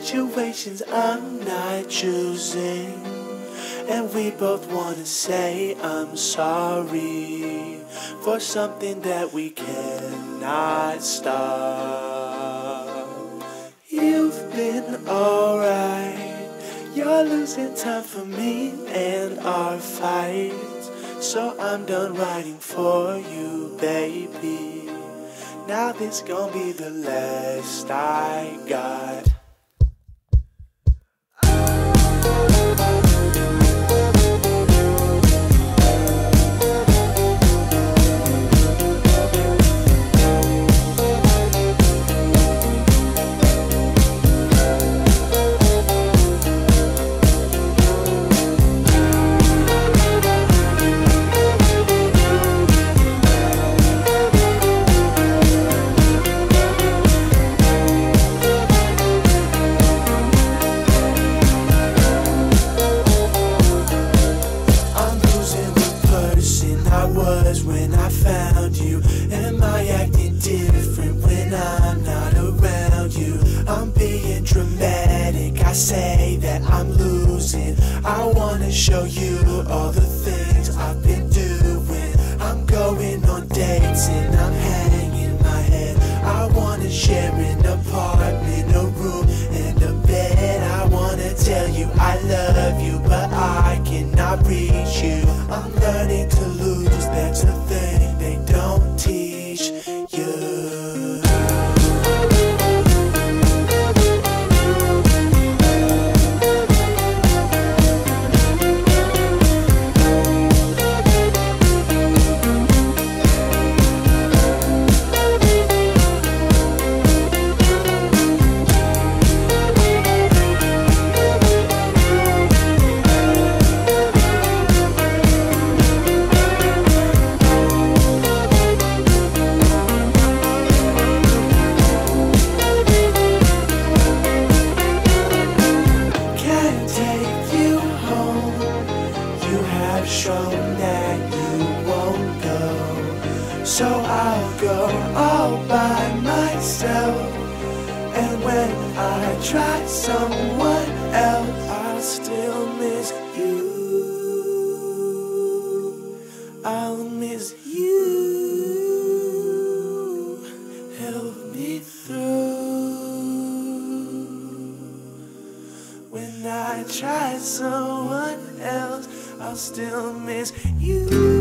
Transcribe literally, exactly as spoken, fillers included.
situations I'm not choosing, and we both wanna say I'm sorry for something that we cannot stop. You've been alright, you're losing time for me and our fights, so I'm done writing for you, baby. Now this gon' be the last I got. When I found you, am I acting different when I'm not around you? I'm being dramatic, I say that I'm losing. I wanna show you all the things I've been doing. I'm going on dates and I'm hanging my head. I wanna share an apartment, a room and a bed. I wanna tell you I love you, but I cannot reach you. I'm learning to lose, that's a thing they don't teach you. Shown that you won't go, so I'll go all by myself. And when I try someone else, I'll still miss you. I'll miss you. Help me through. When I try someone else, I'll still miss you.